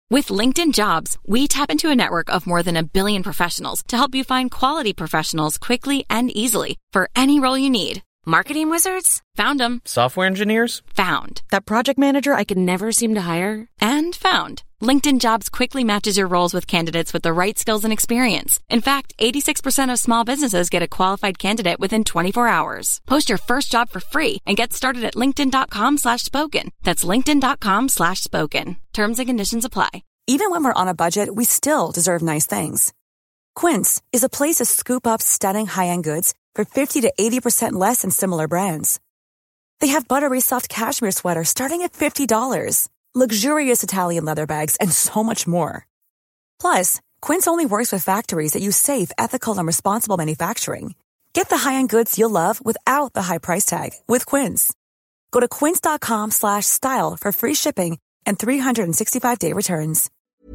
With LinkedIn Jobs, we tap into a network of more than 1 billion professionals to help you find quality professionals quickly and easily for any role you need. Marketing wizards? Found them. Software engineers? Found. That project manager I could never seem to hire? And found. LinkedIn Jobs quickly matches your roles with candidates with the right skills and experience. In fact, 86% of small businesses get a qualified candidate within 24 hours. Post your first job for free and get started at linkedin.com/spoken. That's linkedin.com/spoken. Terms and conditions apply. Even when we're on a budget, we still deserve nice things. Quince is a place to scoop up stunning high-end goods for 50 to 80% less than similar brands. They have buttery soft cashmere sweaters starting at $50, luxurious Italian leather bags, and so much more. Plus, Quince only works with factories that use safe, ethical, and responsible manufacturing. Get the high-end goods you'll love without the high price tag with Quince. Go to quince.com/style for free shipping and 365-day returns.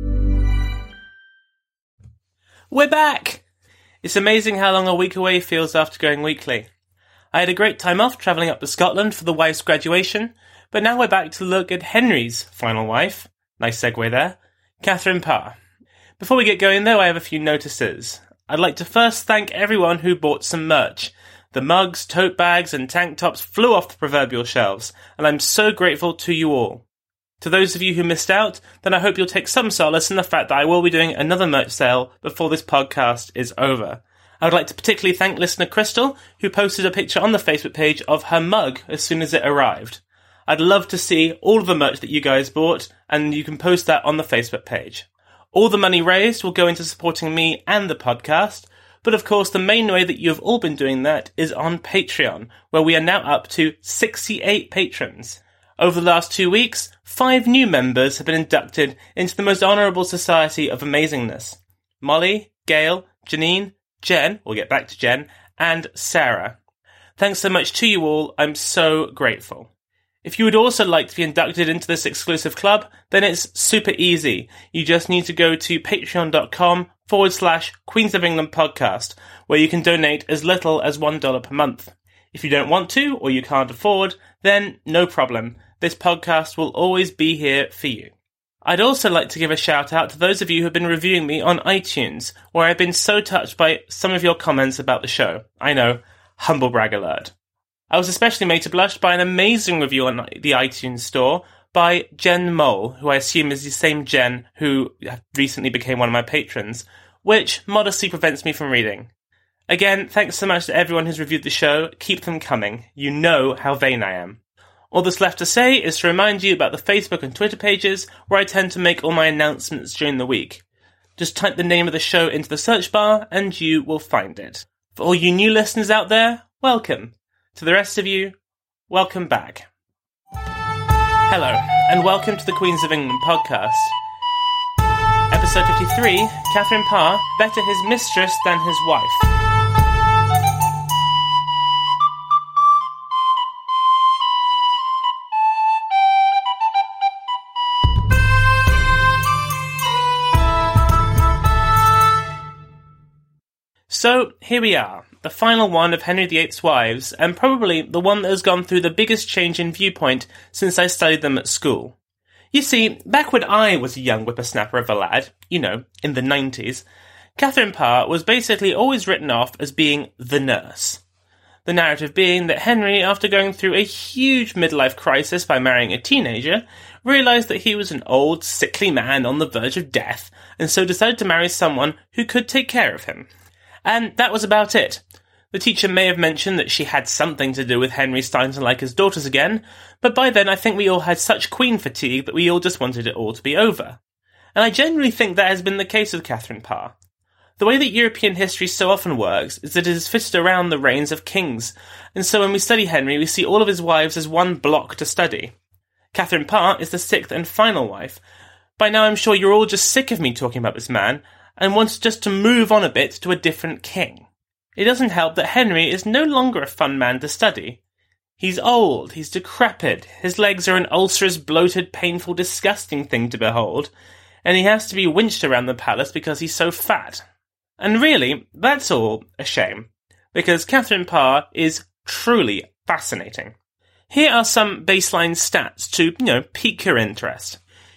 We're back! It's amazing how long a week away feels after going weekly. I had a great time off travelling up to Scotland for the wife's graduation, but now we're back to look at Henry's final wife. Nice segue there. Catherine Parr. Before we get going though, I have a few notices. I'd like to first thank everyone who bought some merch. The mugs, tote bags and tank tops flew off the proverbial shelves, and I'm so grateful to you all. To those of you who missed out, then I hope you'll take some solace in the fact that I will be doing another merch sale before this podcast is over. I would like to particularly thank listener Crystal, who posted a picture on the Facebook page of her mug as soon as it arrived. I'd love to see all of the merch that you guys bought, and you can post that on the Facebook page. All the money raised will go into supporting me and the podcast, but of course the main way that you have all been doing that is on Patreon, where we are now up to 68 patrons. Over the last 2 weeks, 5 new members have been inducted into the most honourable society of amazingness. Molly, Gail, Janine, Jen, we'll get back to Jen, and Sarah. Thanks so much to you all, I'm so grateful. If you would also like to be inducted into this exclusive club, then it's super easy. You just need to go to patreon.com/Queens of England podcast, where you can donate as little as $1 per month. If you don't want to, or you can't afford, then no problem. This podcast will always be here for you. I'd also like to give a shout out to those of you who have been reviewing me on iTunes, where I've been so touched by some of your comments about the show. I know, humble brag alert. I was especially made to blush by an amazing review on the iTunes store by Jen Mole, who I assume is the same Jen who recently became one of my patrons, which modestly prevents me from reading. Again, thanks so much to everyone who's reviewed the show. Keep them coming. You know how vain I am. All that's left to say is to remind you about the Facebook and Twitter pages where I tend to make all my announcements during the week. Just type the name of the show into the search bar and you will find it. For all you new listeners out there, welcome. To the rest of you, welcome back. Hello, and welcome to the Queens of England podcast. Episode 53, Catherine Parr, better his mistress than his wife. So, here we are, the final one of Henry VIII's wives, and probably the one that has gone through the biggest change in viewpoint since I studied them at school. You see, back when I was a young whippersnapper of a lad, in the 90s, Catherine Parr was basically always written off as being the nurse. The narrative being that Henry, after going through a huge midlife crisis by marrying a teenager, realised that he was an old, sickly man on the verge of death, and so decided to marry someone who could take care of him. And that was about it. The teacher may have mentioned that she had something to do with Henry starting to like his daughters again, but by then I think we all had such queen fatigue that we all just wanted it all to be over. And I genuinely think that has been the case with Catherine Parr. The way that European history so often works is that it is fitted around the reigns of kings, and so when we study Henry we see all of his wives as one block to study. Catherine Parr is the 6th and final wife. By now I'm sure you're all just sick of me talking about this man, and wants just to move on a bit to a different king. It doesn't help that Henry is no longer a fun man to study. He's old, he's decrepit, his legs are an ulcerous, bloated, painful, disgusting thing to behold, and he has to be winched around the palace because he's so fat. And really, that's all a shame, because Catherine Parr is truly fascinating. Here are some baseline stats to, pique your interest.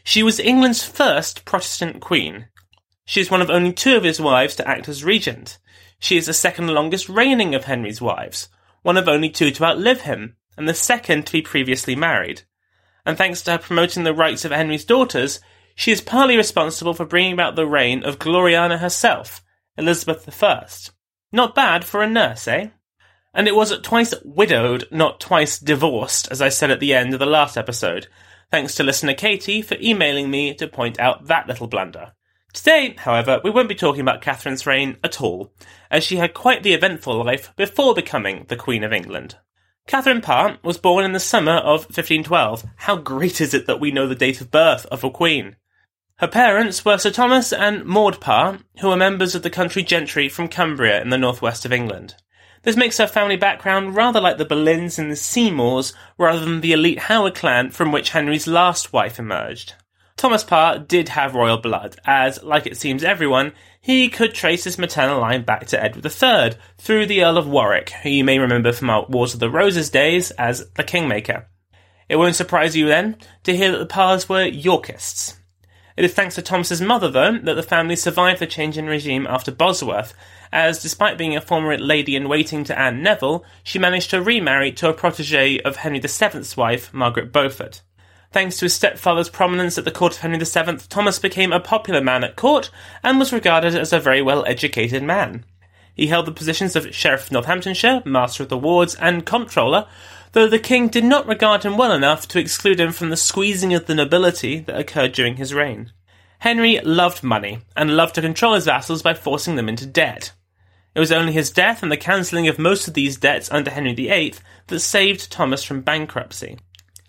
She was England's first Protestant queen. She is one of only 2 of his wives to act as regent. She is the second longest reigning of Henry's wives, one of only 2 to outlive him, and the second to be previously married. And thanks to her promoting the rights of Henry's daughters, she is partly responsible for bringing about the reign of Gloriana herself, Elizabeth I. Not bad for a nurse, eh? And it was twice widowed, not twice divorced, as I said at the end of the last episode. Thanks to listener Katie for emailing me to point out that little blunder. Today, however, we won't be talking about Catherine's reign at all, as she had quite the eventful life before becoming the Queen of England. Catherine Parr was born in the summer of 1512. How great is it that we know the date of birth of a queen? Her parents were Sir Thomas and Maud Parr, who were members of the country gentry from Cumbria in the northwest of England. This makes her family background rather like the Boleyns and the Seymours, rather than the elite Howard clan from which Henry's last wife emerged. Thomas Parr did have royal blood, as, like it seems everyone, he could trace his maternal line back to Edward III, through the Earl of Warwick, who you may remember from our Wars of the Roses days as the Kingmaker. It won't surprise you then to hear that the Parrs were Yorkists. It is thanks to Thomas's mother, though, that the family survived the change in regime after Bosworth, as despite being a former lady-in-waiting to Anne Neville, she managed to remarry to a protégé of Henry VII's wife, Margaret Beaufort. Thanks to his stepfather's prominence at the court of Henry VII, Thomas became a popular man at court and was regarded as a very well-educated man. He held the positions of Sheriff of Northamptonshire, Master of the Wards, and Comptroller, though the king did not regard him well enough to exclude him from the squeezing of the nobility that occurred during his reign. Henry loved money, and loved to control his vassals by forcing them into debt. It was only his death and the cancelling of most of these debts under Henry VIII that saved Thomas from bankruptcy.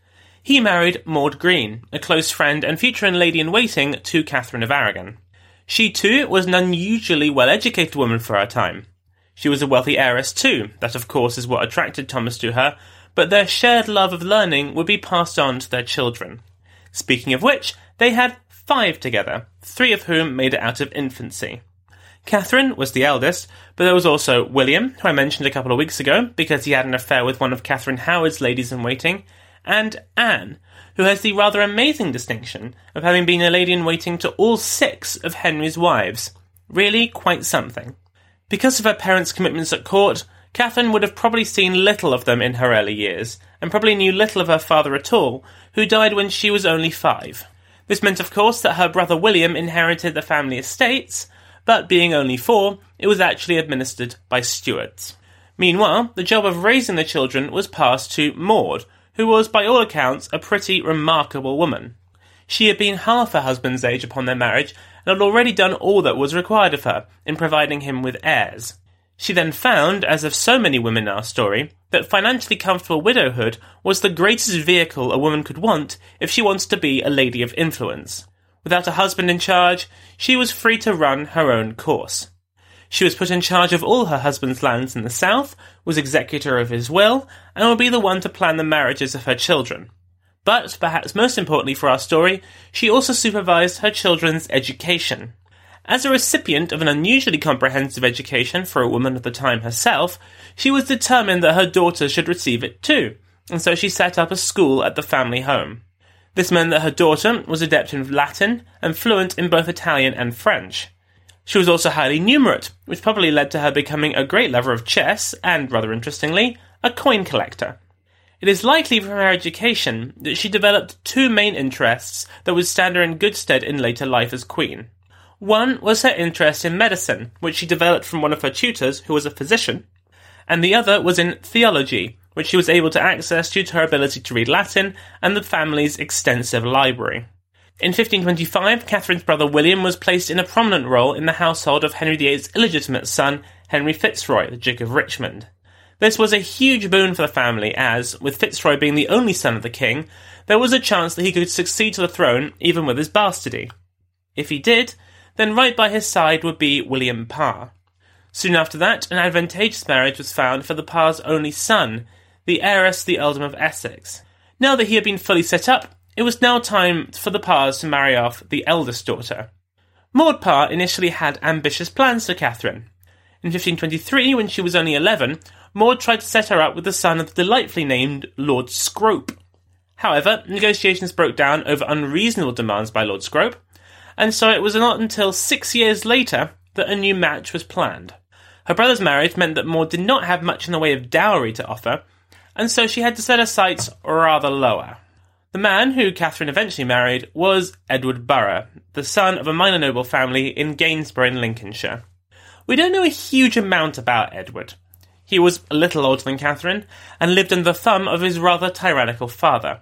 He married Maud Green, a close friend and future lady-in-waiting to Catherine of Aragon. She, too, was an unusually well-educated woman for her time. She was a wealthy heiress, too. That, of course, is what attracted Thomas to her, but their shared love of learning would be passed on to their children. Speaking of which, they had 5 together, 3 of whom made it out of infancy. Catherine was the eldest, but there was also William, who I mentioned a couple of weeks ago, because he had an affair with one of Catherine Howard's ladies-in-waiting, and Anne, who has the rather amazing distinction of having been a lady-in-waiting to all 6 of Henry's wives. Really quite something. Because of her parents' commitments at court, Catherine would have probably seen little of them in her early years, and probably knew little of her father at all, who died when she was only 5. This meant, of course, that her brother William inherited the family estates, but being only 4, it was actually administered by stewards. Meanwhile, the job of raising the children was passed to Maud, who was, by all accounts, a pretty remarkable woman. She had been half her husband's age upon their marriage, and had already done all that was required of her, in providing him with heirs. She then found, as of so many women in our story, that financially comfortable widowhood was the greatest vehicle a woman could want if she wanted to be a lady of influence. Without a husband in charge, she was free to run her own course. She was put in charge of all her husband's lands in the south, was executor of his will, and would be the one to plan the marriages of her children. But, perhaps most importantly for our story, she also supervised her children's education. As a recipient of an unusually comprehensive education for a woman of the time herself, she was determined that her daughters should receive it too, and so she set up a school at the family home. This meant that her daughter was adept in Latin and fluent in both Italian and French. She was also highly numerate, which probably led to her becoming a great lover of chess and, rather interestingly, a coin collector. It is likely from her education that she developed 2 main interests that would stand her in good stead in later life as queen. One was her interest in medicine, which she developed from one of her tutors, who was a physician, and the other was in theology, which she was able to access due to her ability to read Latin and the family's extensive library. In 1525, Catherine's brother William was placed in a prominent role in the household of Henry VIII's illegitimate son, Henry Fitzroy, the Duke of Richmond. This was a huge boon for the family as, with Fitzroy being the only son of the king, there was a chance that he could succeed to the throne even with his bastardy. If he did, then right by his side would be William Parr. Soon after that, an advantageous marriage was found for the Parr's only son, the heiress to the earldom of Essex. Now that he had been fully set up, it was now time for the Parrs to marry off the eldest daughter. Maud Parr initially had ambitious plans for Catherine. In 1523, when she was only 11, Maud tried to set her up with the son of the delightfully named Lord Scrope. However, negotiations broke down over unreasonable demands by Lord Scrope, and so it was not until 6 years later that a new match was planned. Her brother's marriage meant that Maud did not have much in the way of dowry to offer, and so she had to set her sights rather lower. The man who Catherine eventually married was Edward Burgh, the son of a minor noble family in Gainsborough in Lincolnshire. We don't know a huge amount about Edward. He was a little older than Catherine, and lived under the thumb of his rather tyrannical father.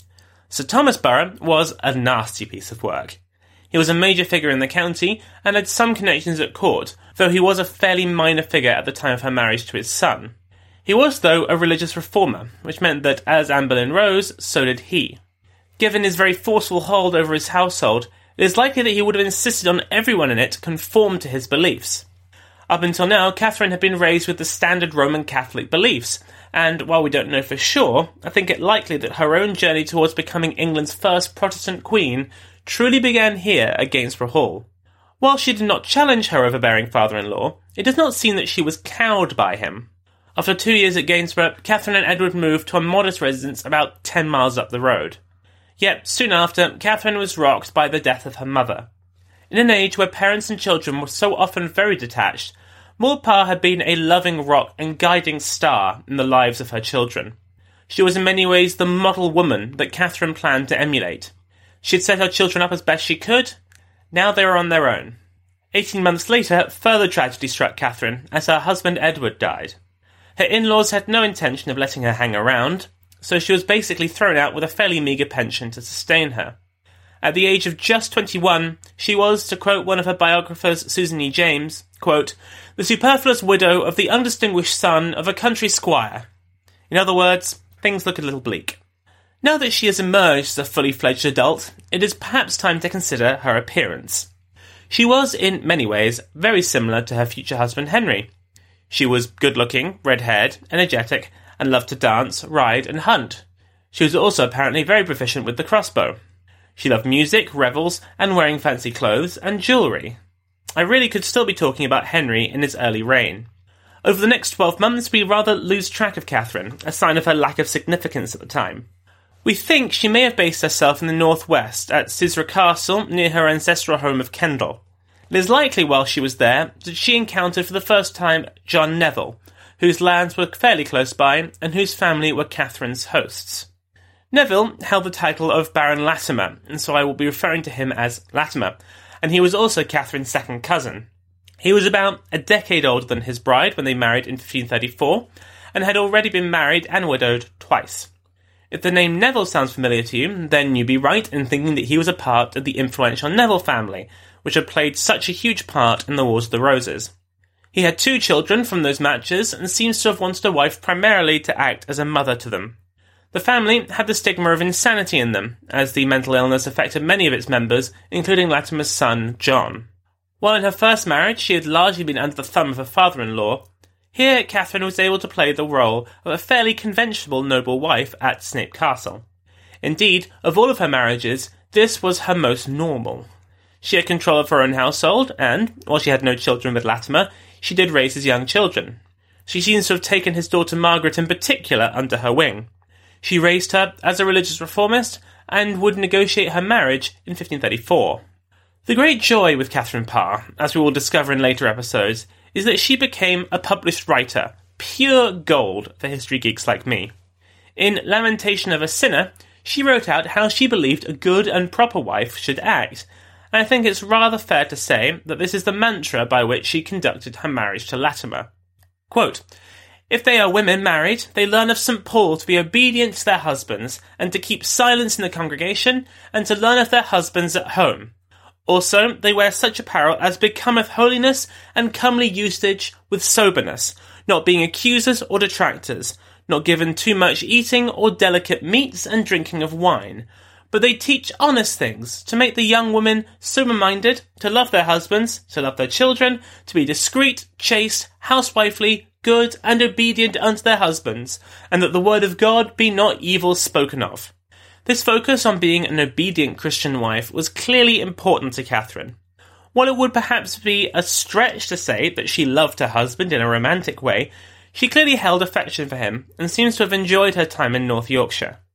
Sir Thomas Burgh was a nasty piece of work. He was a major figure in the county, and had some connections at court, though he was a fairly minor figure at the time of her marriage to his son. He was, though, a religious reformer, which meant that as Anne Boleyn rose, so did he. Given his very forceful hold over his household, it is likely that he would have insisted on everyone in it conform to his beliefs. Up until now, Catherine had been raised with the standard Roman Catholic beliefs, and while we don't know for sure, I think it likely that her own journey towards becoming England's first Protestant queen truly began here at Gainsborough Hall. While she did not challenge her overbearing father-in-law, it does not seem that she was cowed by him. After 2 years at Gainsborough, Catherine and Edward moved to a modest residence about 10 miles up the road. Yet, soon after, Catherine was rocked by the death of her mother. In an age where parents and children were so often very detached, Maud Parr had been a loving rock and guiding star in the lives of her children. She was in many ways the model woman that Catherine planned to emulate. She had set her children up as best she could. Now they were on their own. 18 months later, further tragedy struck Catherine as her husband Edward died. Her in-laws had no intention of letting her hang around, so she was basically thrown out with a fairly meagre pension to sustain her. At the age of just 21, she was, to quote one of her biographers, Susan E. James, quote, "the superfluous widow of the undistinguished son of a country squire." In other words, things look a little bleak. Now that she has emerged as a fully fledged adult, it is perhaps time to consider her appearance. She was, in many ways, very similar to her future husband Henry. She was good-looking, red-haired, energetic, and loved to dance, ride, and hunt. She was also apparently very proficient with the crossbow. She loved music, revels, and wearing fancy clothes and jewellery. I really could still be talking about Henry in his early reign. Over the next 12 months, we rather lose track of Catherine, a sign of her lack of significance at the time. We think she may have based herself in the northwest at Cisra Castle near her ancestral home of Kendal. It is likely while she was there that she encountered for the first time John Neville, whose lands were fairly close by and whose family were Catherine's hosts. Neville held the title of Baron Latimer, and so I will be referring to him as Latimer, and he was also Catherine's second cousin. He was about a decade older than his bride when they married in 1534, and had already been married and widowed twice. If the name Neville sounds familiar to you, then you'd be right in thinking that he was a part of the influential Neville family, which had played such a huge part in the Wars of the Roses. He had 2 children from those matches, and seems to have wanted a wife primarily to act as a mother to them. The family had the stigma of insanity in them, as the mental illness affected many of its members, including Latimer's son, John. While in her first marriage she had largely been under the thumb of her father-in-law, here Catherine was able to play the role of a fairly conventional noble wife at Snape Castle. Indeed, of all of her marriages, this was her most normal. She had control of her own household, and, while she had no children with Latimer, she did raise his young children. She seems to have taken his daughter Margaret in particular under her wing. She raised her as a religious reformist, and would negotiate her marriage in 1534. The great joy with Catherine Parr, as we will discover in later episodes, is that she became a published writer, pure gold for history geeks like me. In Lamentation of a Sinner, she wrote out how she believed a good and proper wife should act, and I think it's rather fair to say that this is the mantra by which she conducted her marriage to Latimer. Quote, "If they are women married, they learn of St. Paul to be obedient to their husbands, and to keep silence in the congregation, and to learn of their husbands at home. Also, they wear such apparel as becometh holiness and comely usage with soberness, not being accusers or detractors, not given too much eating or delicate meats and drinking of wine. But they teach honest things, to make the young women sober-minded, to love their husbands, to love their children, to be discreet, chaste, housewifely, good, and obedient unto their husbands, and that the word of God be not evil spoken of." This focus on being an obedient Christian wife was clearly important to Catherine. While it would perhaps be a stretch to say that she loved her husband in a romantic way, she clearly held affection for him, and seems to have enjoyed her time in North Yorkshire.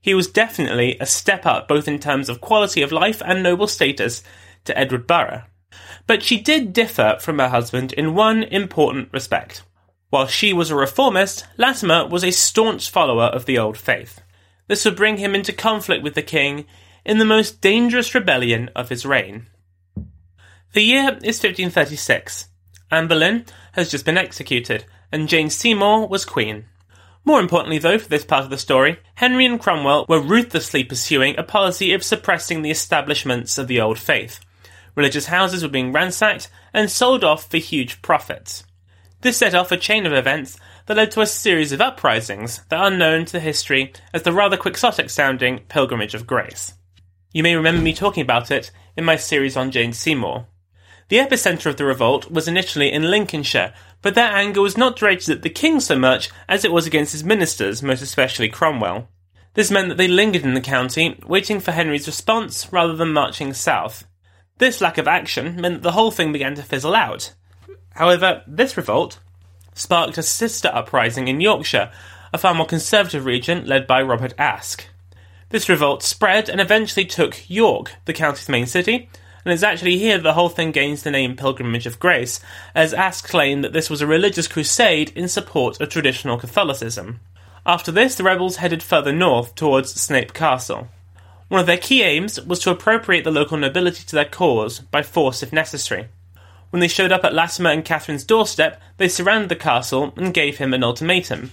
He was definitely a step up both in terms of quality of life and noble status to Edward Burgh. But she did differ from her husband in one important respect. While she was a reformist, Latimer was a staunch follower of the old faith. This would bring him into conflict with the king in the most dangerous rebellion of his reign. The year is 1536. Anne Boleyn has just been executed, and Jane Seymour was queen. More importantly, though, for this part of the story, Henry and Cromwell were ruthlessly pursuing a policy of suppressing the establishments of the old faith. Religious houses were being ransacked and sold off for huge profits. This set off a chain of events that led to a series of uprisings that are known to history as the rather quixotic-sounding Pilgrimage of Grace. You may remember me talking about it in my series on Jane Seymour. The epicentre of the revolt was initially in Lincolnshire, but their anger was not directed at the king so much as it was against his ministers, most especially Cromwell. This meant that they lingered in the county, waiting for Henry's response rather than marching south. This lack of action meant that the whole thing began to fizzle out. However, this revolt sparked a sister uprising in Yorkshire, a far more conservative region led by Robert Aske. This revolt spread and eventually took York, the county's main city, and it's actually here that the whole thing gains the name Pilgrimage of Grace, as Aske claimed that this was a religious crusade in support of traditional Catholicism. After this, the rebels headed further north towards Snape Castle. One of their key aims was to appropriate the local nobility to their cause, by force if necessary. When they showed up at Latimer and Catherine's doorstep, they surrounded the castle and gave him an ultimatum.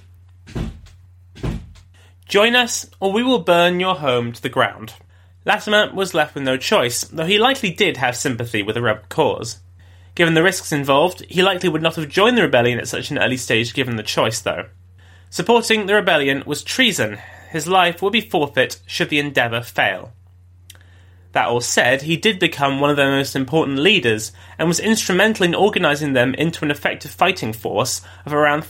Join us, or we will burn your home to the ground. Latimer was left with no choice, though he likely did have sympathy with the rebel cause. Given the risks involved, he likely would not have joined the rebellion at such an early stage given the choice, though. Supporting the rebellion was treason. His life would be forfeit should the endeavour fail. That all said, he did become one of their most important leaders, and was instrumental in organising them into an effective fighting force of around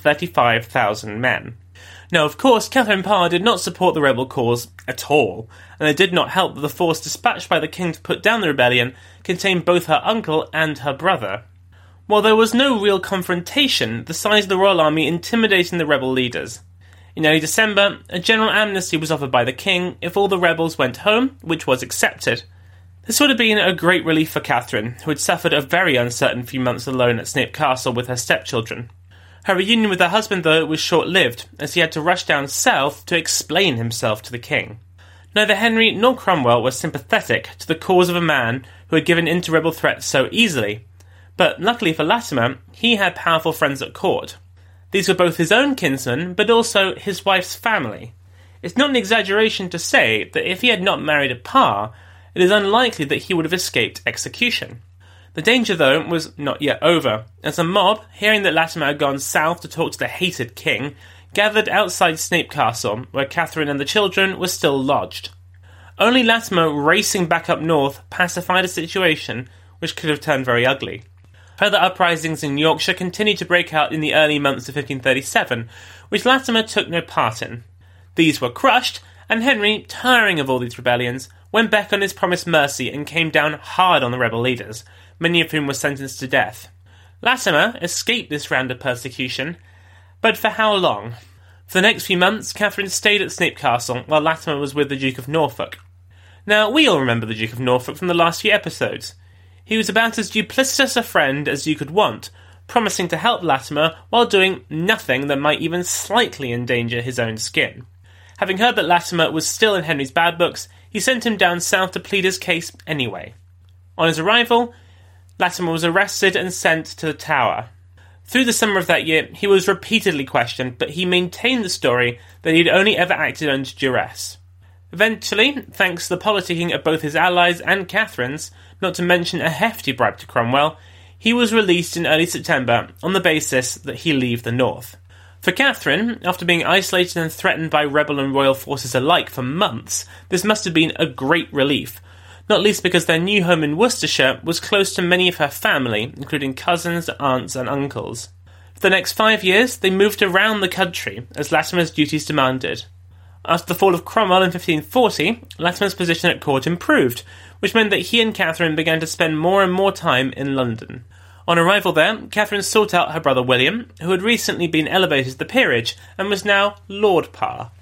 35,000 men. Now, of course, Catherine Parr did not support the rebel cause at all, and it did not help that the force dispatched by the king to put down the rebellion contained both her uncle and her brother. While there was no real confrontation, the size of the royal army intimidated the rebel leaders. In early December, a general amnesty was offered by the king if all the rebels went home, which was accepted. This would have been a great relief for Catherine, who had suffered a very uncertain few months alone at Snape Castle with her stepchildren. Her reunion with her husband, though, was short-lived, as he had to rush down south to explain himself to the king. Neither Henry nor Cromwell were sympathetic to the cause of a man who had given in to rebel threats so easily, but luckily for Latimer, he had powerful friends at court. These were both his own kinsmen, but also his wife's family. It's not an exaggeration to say that if he had not married a Parr, it is unlikely that he would have escaped execution. The danger, though, was not yet over, as a mob, hearing that Latimer had gone south to talk to the hated king, gathered outside Snape Castle, where Catherine and the children were still lodged. Only Latimer racing back up north pacified a situation which could have turned very ugly. Further uprisings in Yorkshire continued to break out in the early months of 1537, which Latimer took no part in. These were crushed, and Henry, tiring of all these rebellions, went back on his promised mercy and came down hard on the rebel leaders, many of whom were sentenced to death. Latimer escaped this round of persecution, but for how long? For the next few months, Catherine stayed at Snape Castle, while Latimer was with the Duke of Norfolk. Now, we all remember the Duke of Norfolk from the last few episodes. He was about as duplicitous a friend as you could want, promising to help Latimer while doing nothing that might even slightly endanger his own skin. Having heard that Latimer was still in Henry's bad books, he sent him down south to plead his case anyway. On his arrival, Latimer was arrested and sent to the Tower. Through the summer of that year, he was repeatedly questioned, but he maintained the story that he had only ever acted under duress. Eventually, thanks to the politicking of both his allies and Catherine's, not to mention a hefty bribe to Cromwell, he was released in early September on the basis that he leave the north. For Catherine, after being isolated and threatened by rebel and royal forces alike for months, this must have been a great relief, not least because their new home in Worcestershire was close to many of her family, including cousins, aunts and uncles. For the next 5 years, they moved around the country, as Latimer's duties demanded. After the fall of Cromwell in 1540, Latimer's position at court improved, which meant that he and Catherine began to spend more and more time in London. On arrival there, Catherine sought out her brother William, who had recently been elevated to the peerage and was now Lord Parr.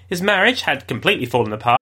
His marriage had completely fallen apart.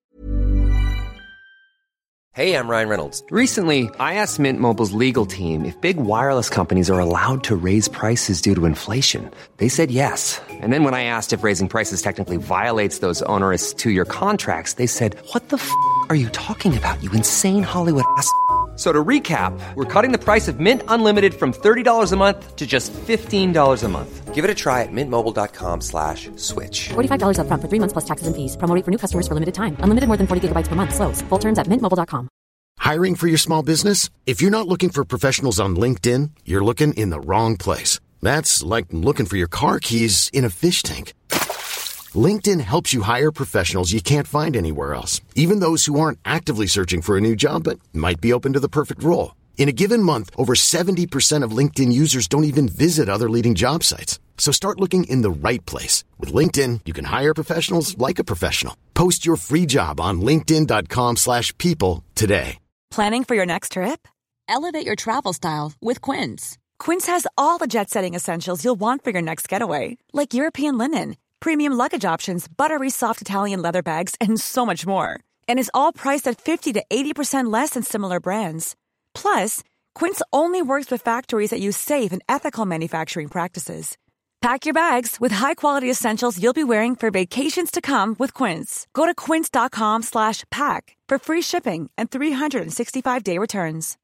Hey, I'm Ryan Reynolds. Recently, I asked Mint Mobile's legal team if big wireless companies are allowed to raise prices due to inflation. They said yes. And then when I asked if raising prices technically violates those onerous two-year contracts, they said, "What the f*** are you talking about, you insane Hollywood ass?" So to recap, we're cutting the price of Mint Unlimited from $30 a month to just $15 a month. Give it a try at mintmobile.com/switch. $45 up front for 3 months plus taxes and fees. Promo rate for new customers for limited time. Unlimited more than 40 gigabytes per month. Slows full terms at mintmobile.com. Hiring for your small business? If you're not looking for professionals on LinkedIn, you're looking in the wrong place. That's like looking for your car keys in a fish tank. LinkedIn helps you hire professionals you can't find anywhere else, even those who aren't actively searching for a new job but might be open to the perfect role. In a given month, over 70% of LinkedIn users don't even visit other leading job sites. So start looking in the right place. With LinkedIn, you can hire professionals like a professional. Post your free job on linkedin.com/people today. Planning for your next trip? Elevate your travel style with Quince. Quince has all the jet-setting essentials you'll want for your next getaway, like European linen, premium luggage options, buttery soft Italian leather bags, and so much more. And is all priced at 50 to 80% less than similar brands. Plus, Quince only works with factories that use safe and ethical manufacturing practices. Pack your bags with high-quality essentials you'll be wearing for vacations to come with Quince. Go to quince.com/pack for free shipping and 365-day returns.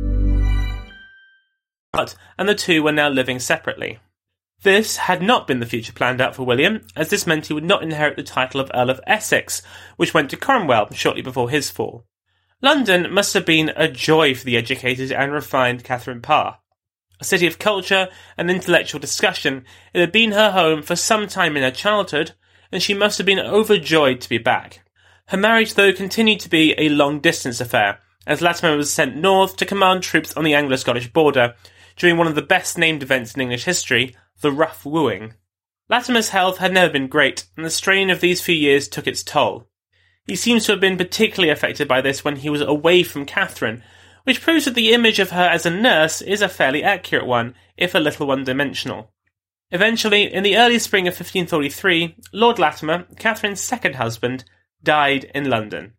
And the two were now living separately. This had not been the future planned out for William, as this meant he would not inherit the title of Earl of Essex, which went to Cromwell shortly before his fall. London must have been a joy for the educated and refined Catherine Parr. A city of culture and intellectual discussion, it had been her home for some time in her childhood, and she must have been overjoyed to be back. Her marriage, though, continued to be a long-distance affair, as Latimer was sent north to command troops on the Anglo-Scottish border during one of the best-named events in English history, the Rough Wooing. Latimer's health had never been great, and the strain of these few years took its toll. He seems to have been particularly affected by this when he was away from Catherine, which proves that the image of her as a nurse is a fairly accurate one, if a little one-dimensional. Eventually, in the early spring of 1543, Lord Latimer, Catherine's second husband, died in London.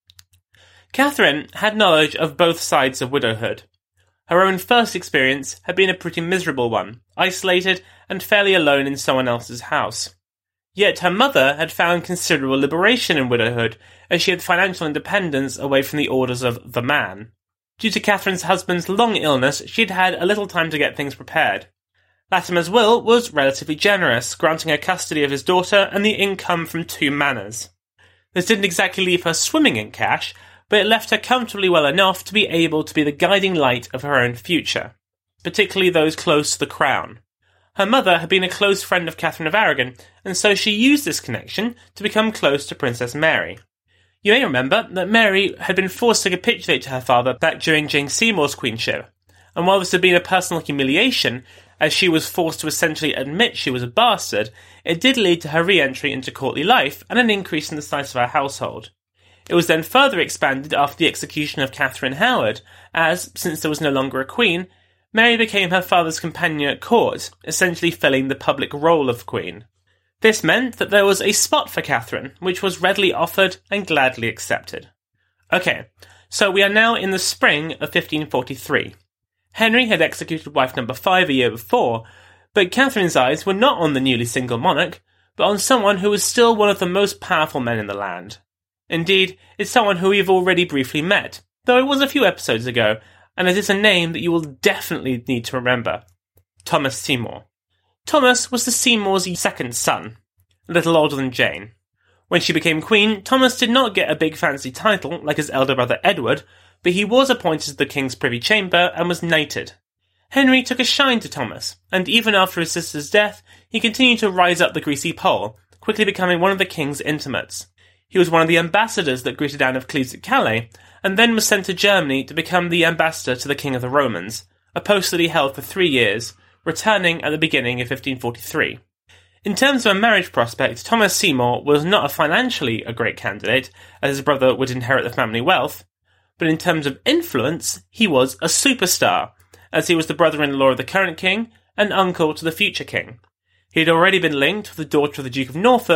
Catherine had knowledge of both sides of widowhood. Her own first experience had been a pretty miserable one, isolated and fairly alone in someone else's house. Yet her mother had found considerable liberation in widowhood, as she had financial independence away from the orders of the man. Due to Catherine's husband's long illness, she had had a little time to get things prepared. Latimer's will was relatively generous, granting her custody of his daughter and the income from 2 manors. This didn't exactly leave her swimming in cash, but it left her comfortably well enough to be able to be the guiding light of her own future, particularly those close to the crown. Her mother had been a close friend of Catherine of Aragon, and so she used this connection to become close to Princess Mary. You may remember that Mary had been forced to capitulate to her father back during Jane Seymour's queenship, and while this had been a personal humiliation, as she was forced to essentially admit she was a bastard, it did lead to her re-entry into courtly life and an increase in the size of her household. It was then further expanded after the execution of Catherine Howard, as, since there was no longer a queen, Mary became her father's companion at court, essentially filling the public role of queen. This meant that there was a spot for Catherine, which was readily offered and gladly accepted. Okay, so we are now in the spring of 1543. Henry had executed wife number 5 a year before, but Catherine's eyes were not on the newly single monarch, but on someone who was still one of the most powerful men in the land. Indeed, it's someone who we've already briefly met, though it was a few episodes ago, and it is a name that you will definitely need to remember. Thomas Seymour. Thomas was the Seymours' second son, a little older than Jane. When she became queen, Thomas did not get a big fancy title like his elder brother Edward, but he was appointed to the king's privy chamber and was knighted. Henry took a shine to Thomas, and even after his sister's death, he continued to rise up the greasy pole, quickly becoming one of the king's intimates. He was one of the ambassadors that greeted Anne of Cleves at Calais, and then was sent to Germany to become the ambassador to the King of the Romans, a post that he held for 3 years, returning at the beginning of 1543. In terms of a marriage prospect, Thomas Seymour was not financially a great candidate, as his brother would inherit the family wealth, but in terms of influence, he was a superstar, as he was the brother-in-law of the current king and uncle to the future king. He had already been linked with the daughter of the Duke of Norfolk,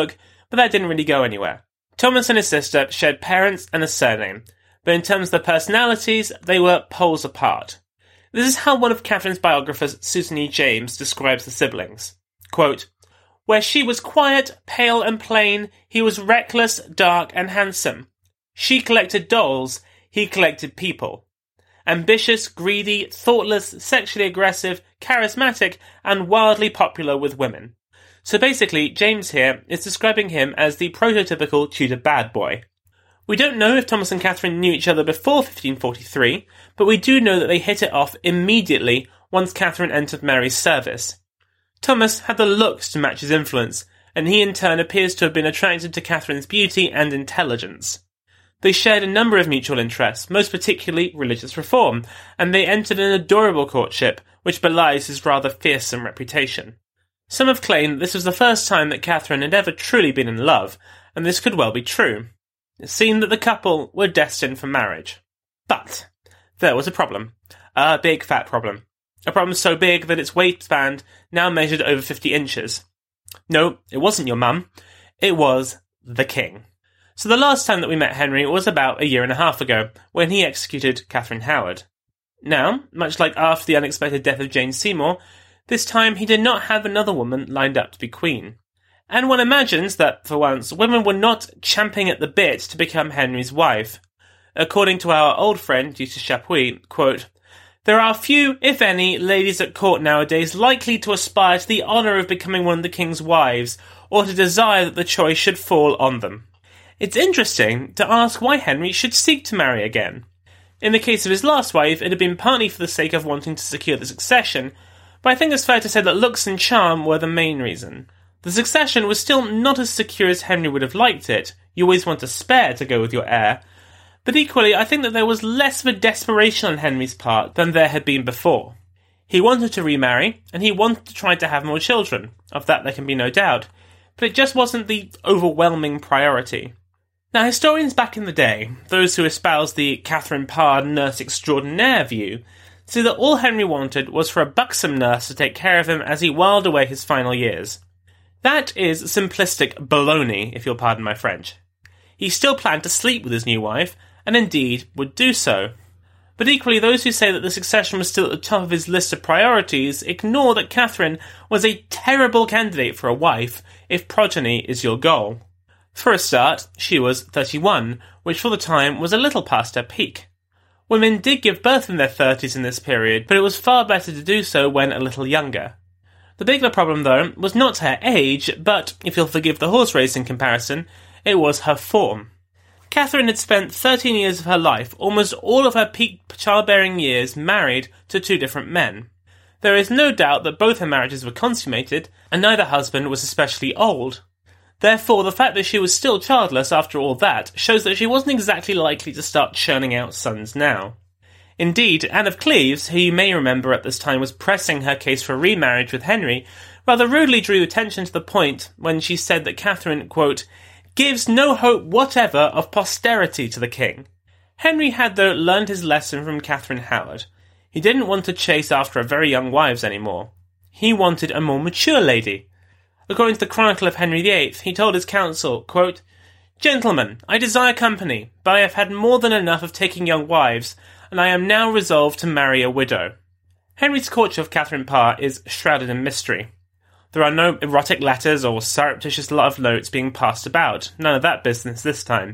but that didn't really go anywhere. Thomas and his sister shared parents and a surname, but in terms of their personalities, they were poles apart. This is how one of Catherine's biographers, Susan E. James, describes the siblings. Quote, "Where she was quiet, pale and plain, he was reckless, dark and handsome. She collected dolls, he collected people. Ambitious, greedy, thoughtless, sexually aggressive, charismatic, and wildly popular with women." So basically, James here is describing him as the prototypical Tudor bad boy. We don't know if Thomas and Catherine knew each other before 1543, but we do know that they hit it off immediately once Catherine entered Mary's service. Thomas had the looks to match his influence, and he in turn appears to have been attracted to Catherine's beauty and intelligence. They shared a number of mutual interests, most particularly religious reform, and they entered an adorable courtship, which belies his rather fearsome reputation. Some have claimed this was the first time that Catherine had ever truly been in love, and this could well be true. It seemed that the couple were destined for marriage. But there was a problem. A big fat problem. A problem so big that its waistband now measured over 50 inches. No, it wasn't your mum. It was the king. So the last time that we met Henry was about a year and a half ago, when he executed Catherine Howard. Now, much like after the unexpected death of Jane Seymour, this time he did not have another woman lined up to be queen. And one imagines that, for once, women were not champing at the bit to become Henry's wife. According to our old friend, Eustace Chapuis, quote, "There are few, if any, ladies at court nowadays likely to aspire to the honour of becoming one of the king's wives, or to desire that the choice should fall on them." It's interesting to ask why Henry should seek to marry again. In the case of his last wife, it had been partly for the sake of wanting to secure the succession, but I think it's fair to say that looks and charm were the main reason. The succession was still not as secure as Henry would have liked it. You always want a spare to go with your heir. But equally, I think that there was less of a desperation on Henry's part than there had been before. He wanted to remarry, and he wanted to try to have more children. Of that there can be no doubt. But it just wasn't the overwhelming priority. Now, historians back in the day, those who espoused the Catherine Parr nurse extraordinaire view, say that all Henry wanted was for a buxom nurse to take care of him as he whiled away his final years. That is simplistic baloney, if you'll pardon my French. He still planned to sleep with his new wife, and indeed would do so. But equally, those who say that the succession was still at the top of his list of priorities ignore that Catherine was a terrible candidate for a wife if progeny is your goal. For a start, she was 31, which for the time was a little past her peak. Women did give birth in their 30s in this period, but it was far better to do so when a little younger. The bigger problem, though, was not her age, but, if you'll forgive the horse racing comparison, it was her form. Catherine had spent 13 years of her life, almost all of her peak childbearing years, married to two different men. There is no doubt that both her marriages were consummated, and neither husband was especially old. Therefore, the fact that she was still childless after all that shows that she wasn't exactly likely to start churning out sons now. Indeed, Anne of Cleves, who you may remember at this time was pressing her case for remarriage with Henry, rather rudely drew attention to the point when she said that Catherine, quote, "gives no hope whatever of posterity to the king." Henry had, though, learned his lesson from Catherine Howard. He didn't want to chase after very young wives anymore. He wanted a more mature lady. According to the Chronicle of Henry VIII, he told his council, quote, "Gentlemen, I desire company, but I have had more than enough of taking young wives, and I am now resolved to marry a widow." Henry's courtship of Catherine Parr is shrouded in mystery. There are no erotic letters or surreptitious love notes being passed about. None of that business this time.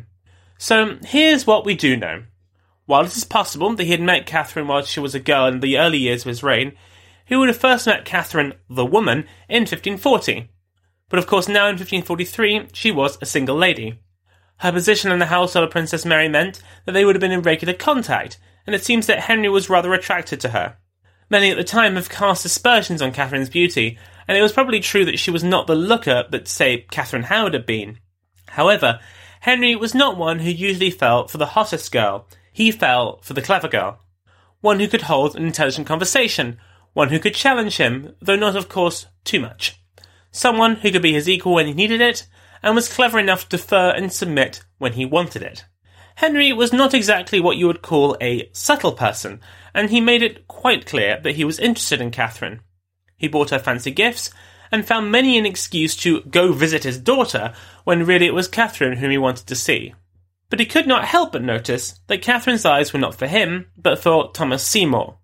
So here's what we do know. While it is possible that he had met Catherine while she was a girl in the early years of his reign, he would have first met Catherine, the woman, in 1540. But of course now in 1543 she was a single lady. Her position in the household of Princess Mary meant that they would have been in regular contact, and it seems that Henry was rather attracted to her. Many at the time have cast aspersions on Catherine's beauty, and it was probably true that she was not the looker that, say, Catherine Howard had been. However, Henry was not one who usually fell for the hottest girl. He fell for the clever girl. One who could hold an intelligent conversation, one who could challenge him, though not, of course, too much. Someone who could be his equal when he needed it, and was clever enough to defer and submit when he wanted it. Henry was not exactly what you would call a subtle person, and he made it quite clear that he was interested in Catherine. He bought her fancy gifts, and found many an excuse to go visit his daughter when really it was Catherine whom he wanted to see. But he could not help but notice that Catherine's eyes were not for him, but for Thomas Seymour.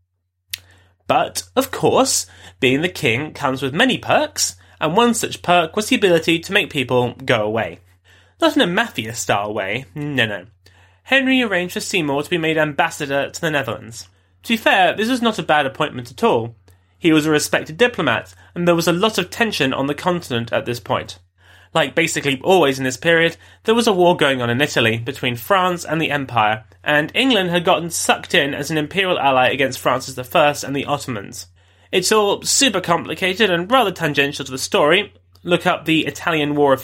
But, of course, being the king comes with many perks, and one such perk was the ability to make people go away. Not in a mafia-style way, no. Henry arranged for Seymour to be made ambassador to the Netherlands. To be fair, this was not a bad appointment at all. He was a respected diplomat, and there was a lot of tension on the continent at this point. Like basically always in this period, there was a war going on in Italy between France and the Empire, and England had gotten sucked in as an imperial ally against Francis I and the Ottomans. It's all super complicated and rather tangential to the story. Look up the Italian War of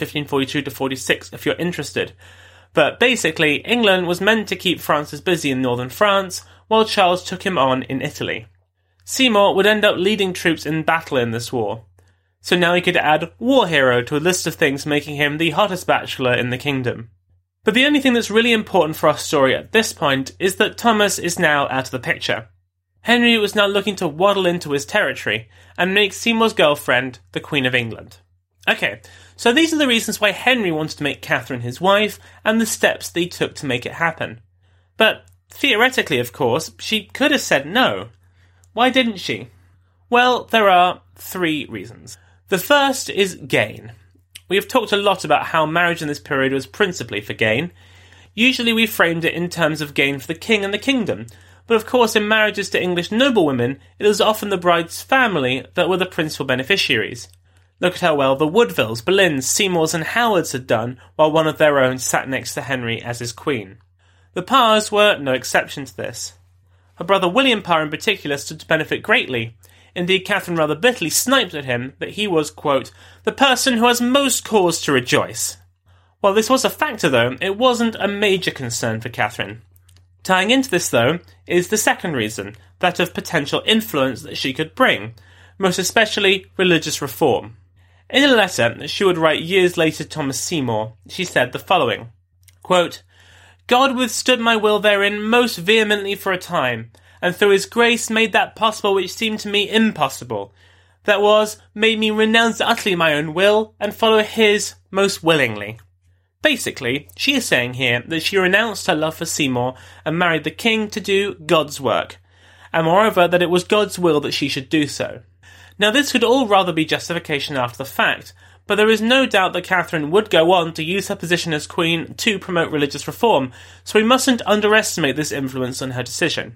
1542-46 if you're interested. But basically, England was meant to keep Francis busy in northern France, while Charles took him on in Italy. Seymour would end up leading troops in battle in this war. So now he could add war hero to a list of things making him the hottest bachelor in the kingdom. But the only thing that's really important for our story at this point is that Thomas is now out of the picture. Henry was now looking to waddle into his territory and make Seymour's girlfriend the Queen of England. Okay, so these are the reasons why Henry wanted to make Catherine his wife and the steps that he took to make it happen. But theoretically, of course, she could have said no. Why didn't she? Well, there are 3 reasons. The first is gain. We have talked a lot about how marriage in this period was principally for gain. Usually we framed it in terms of gain for the king and the kingdom, but of course in marriages to English noblewomen, it was often the bride's family that were the principal beneficiaries. Look at how well the Woodvilles, Boleyns, Seymours and Howards had done, while one of their own sat next to Henry as his queen. The Parrs were no exception to this. Her brother William Parr in particular stood to benefit greatly. Indeed, Catherine rather bitterly sniped at him that he was, quote, the person who has most cause to rejoice. While this was a factor, though, it wasn't a major concern for Catherine. Tying into this, though, is the second reason, that of potential influence that she could bring, most especially religious reform. In a letter that she would write years later to Thomas Seymour, she said the following, quote, God withstood my will therein most vehemently for a time, and through his grace made that possible which seemed to me impossible. That was, made me renounce utterly my own will, and follow his most willingly. Basically, she is saying here that she renounced her love for Seymour and married the king to do God's work, and moreover that it was God's will that she should do so. Now this could all rather be justification after the fact, but there is no doubt that Catherine would go on to use her position as queen to promote religious reform, so we mustn't underestimate this influence on her decision.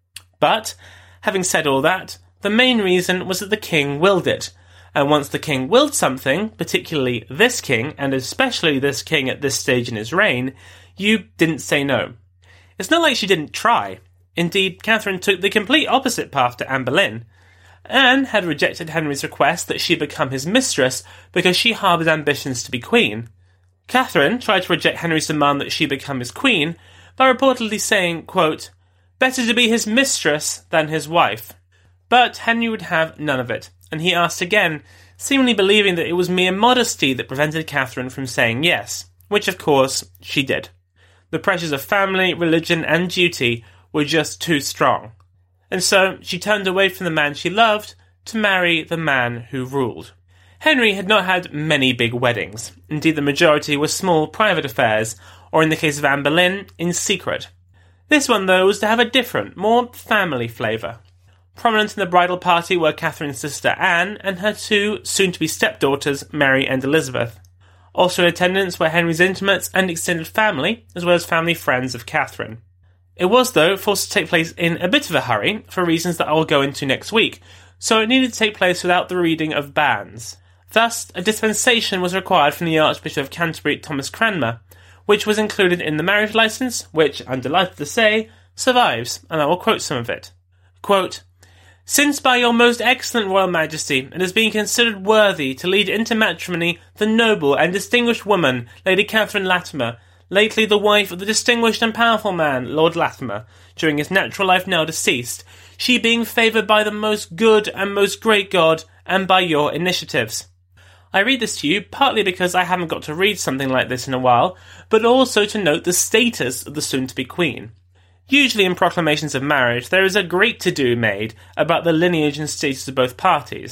But, having said all that, the main reason was that the king willed it, and once the king willed something, particularly this king, and especially this king at this stage in his reign, you didn't say no. It's not like she didn't try. Indeed, Catherine took the complete opposite path to Anne Boleyn. Anne had rejected Henry's request that she become his mistress because she harboured ambitions to be queen. Catherine tried to reject Henry's demand that she become his queen by reportedly saying, quote, better to be his mistress than his wife. But Henry would have none of it, and he asked again, seemingly believing that it was mere modesty that prevented Catherine from saying yes, which of course she did. The pressures of family, religion and duty were just too strong. And so she turned away from the man she loved to marry the man who ruled. Henry had not had many big weddings. Indeed, the majority were small private affairs, or in the case of Anne Boleyn, in secret. This one, though, was to have a different, more family flavour. Prominent in the bridal party were Catherine's sister Anne and her 2 soon-to-be stepdaughters, Mary and Elizabeth. Also in attendance were Henry's intimates and extended family, as well as family friends of Catherine. It was, though, forced to take place in a bit of a hurry, for reasons that I will go into next week, so it needed to take place without the reading of banns. Thus, a dispensation was required from the Archbishop of Canterbury, Thomas Cranmer, which was included in the marriage licence, which, I'm delighted to say, survives, and I will quote some of it. Quote, since by your most excellent Royal Majesty it has been considered worthy to lead into matrimony the noble and distinguished woman, Lady Catherine Latimer, lately the wife of the distinguished and powerful man, Lord Latimer, during his natural life now deceased, she being favoured by the most good and most great God, and by your initiatives. I read this to you partly because I haven't got to read something like this in a while, but also to note the status of the soon-to-be queen. Usually in proclamations of marriage, there is a great to-do made about the lineage and status of both parties.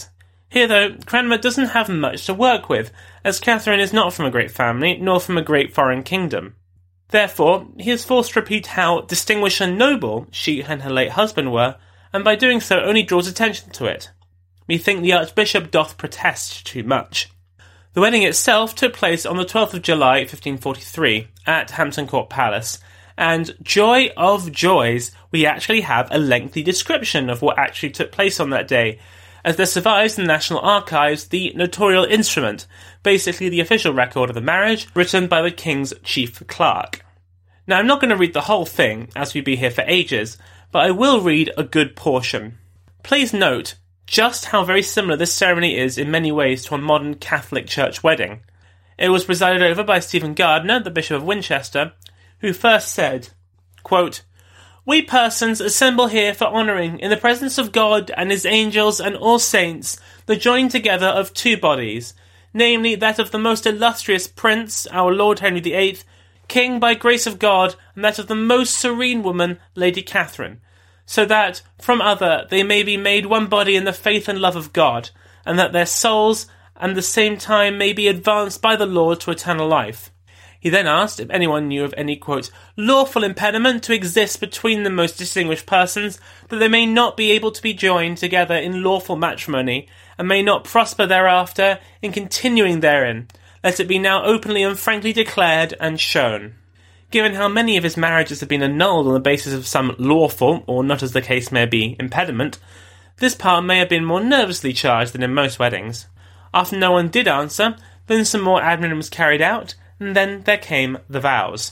Here, though, Cranmer doesn't have much to work with, as Catherine is not from a great family, nor from a great foreign kingdom. Therefore, he is forced to repeat how distinguished and noble she and her late husband were, and by doing so only draws attention to it. Methink the Archbishop doth protest too much. The wedding itself took place on the 12th of July, 1543, at Hampton Court Palace, and joy of joys, we actually have a lengthy description of what actually took place on that day, as there survives in the National Archives the notarial instrument, basically the official record of the marriage, written by the King's chief clerk. Now, I'm not going to read the whole thing, as we'd be here for ages, but I will read a good portion. Please note just how very similar this ceremony is in many ways to a modern Catholic Church wedding. It was presided over by Stephen Gardiner, the Bishop of Winchester, who first said, quote, "We persons assemble here for honouring, in the presence of God and his angels and all saints, the joining together of two bodies, namely that of the most illustrious Prince, our Lord Henry VIII, King by grace of God, and that of the most serene woman, Lady Catherine, so that, from other, they may be made one body in the faith and love of God, and that their souls, at the same time, may be advanced by the Lord to eternal life." He then asked if anyone knew of any, quote, "lawful impediment to exist between the most distinguished persons, that they may not be able to be joined together in lawful matrimony, and may not prosper thereafter in continuing therein. Let it be now openly and frankly declared and shown." Given how many of his marriages have been annulled on the basis of some lawful, or not as the case may be, impediment, this part may have been more nervously charged than in most weddings. After no one did answer, then some more admin was carried out, and then there came the vows.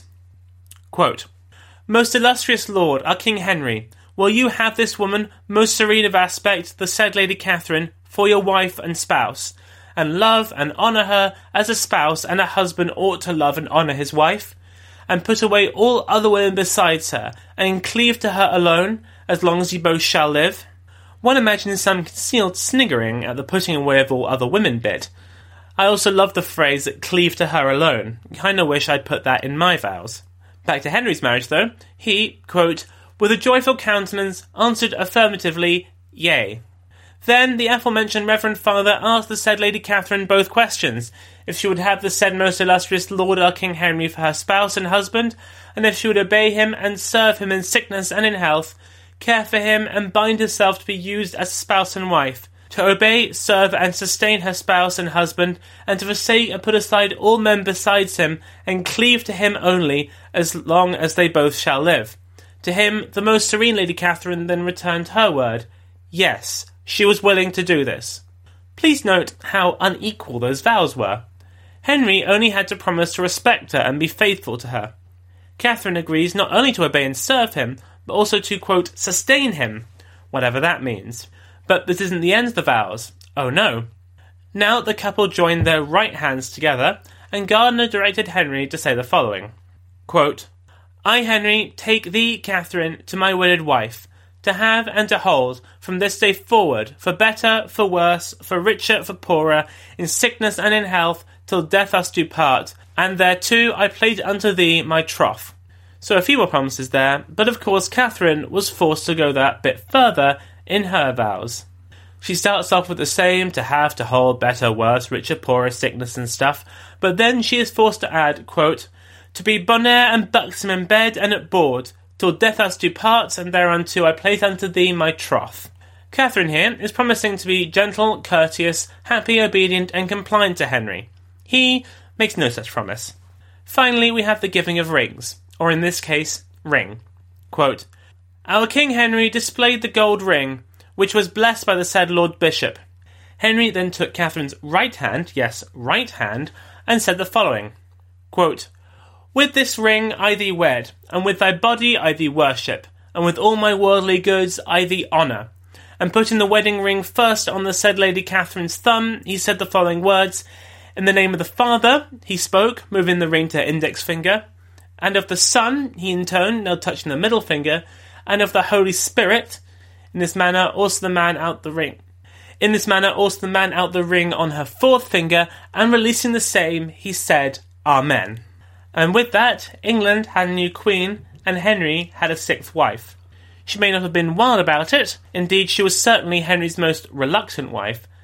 Quote, "Most illustrious Lord, our King Henry, will you have this woman, most serene of aspect, the said Lady Catherine, for your wife and spouse, and love and honour her as a spouse and a husband ought to love and honour his wife, and put away all other women besides her, and cleave to her alone, as long as you both shall live?" One imagines some concealed sniggering at the putting away of all other women bit. I also love the phrase, "cleave to her alone." Kinda wish I'd put that in my vows. Back to Henry's marriage, though. He, quote, "with a joyful countenance, answered affirmatively, yea." Then the aforementioned Reverend Father asked the said Lady Catherine both questions, if she would have the said most illustrious Lord our King Henry for her spouse and husband, and if she would obey him and serve him in sickness and in health, care for him and bind herself to be used as a spouse and wife, to obey, serve, and sustain her spouse and husband, and to forsake and put aside all men besides him, and cleave to him only, as long as they both shall live. To him, the most serene Lady Catherine then returned her word. Yes, she was willing to do this. Please note how unequal those vows were. Henry only had to promise to respect her and be faithful to her. Catherine agrees not only to obey and serve him, but also to, quote, sustain him, whatever that means. But this isn't the end of the vows. Oh no. Now the couple joined their right hands together, and Gardiner directed Henry to say the following. Quote, "I, Henry, take thee, Catherine, to my wedded wife, to have and to hold, from this day forward, for better, for worse, for richer, for poorer, in sickness and in health, till death us do part, and thereto I pledge unto thee my troth." So a few more promises there, but of course Catherine was forced to go that bit further in her vows. She starts off with the same, to have, to hold, better, worse, richer, poorer, sickness and stuff, but then she is forced to add, quote, "to be bonair and buxom in bed and at board, till death us do part, and thereunto I place unto thee my troth." Catherine here is promising to be gentle, courteous, happy, obedient, and compliant to Henry. He makes no such promise. Finally, we have the giving of rings, or in this case, ring. Quote, "Our King Henry displayed the gold ring, which was blessed by the said Lord Bishop." Henry then took Catherine's right hand, yes, right hand, and said the following, quote, "With this ring I thee wed, and with thy body I thee worship, and with all my worldly goods I thee honour." And putting the wedding ring first on the said Lady Catherine's thumb, he said the following words, "In the name of the Father," he spoke, moving the ring to her index finger, "and of the Son," he intoned, now touching the middle finger, "and of the Holy Spirit." In this manner also the man out the ring. In this manner also the man out the ring on her fourth finger, and releasing the same, he said, "Amen." And with that, England had a new queen, and Henry had a sixth wife. She may not have been wild about it, indeed she was certainly Henry's most reluctant wife,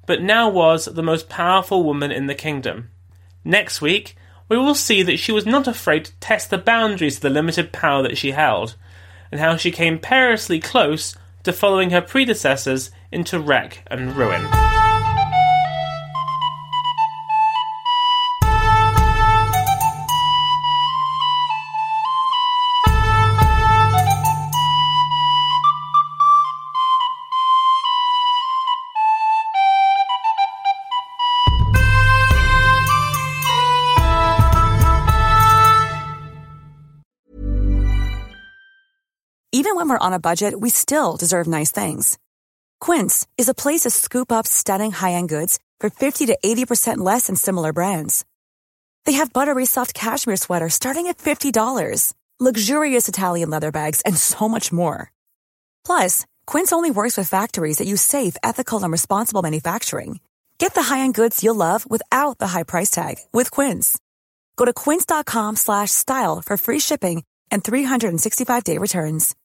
but now was the most powerful woman in the kingdom. Next week, we will see that she was not afraid to test the boundaries of the limited power that she held, and how she came perilously close to following her predecessors into wreck and ruin. Even when we're on a budget, we still deserve nice things. Quince is a place to scoop up stunning high-end goods for 50 to 80% less than similar brands. They have buttery soft cashmere sweaters starting at $50, luxurious Italian leather bags, and so much more. Plus, Quince only works with factories that use safe, ethical, and responsible manufacturing. Get the high-end goods you'll love without the high price tag with Quince. Go to quince.com/style for free shipping and 365-day returns.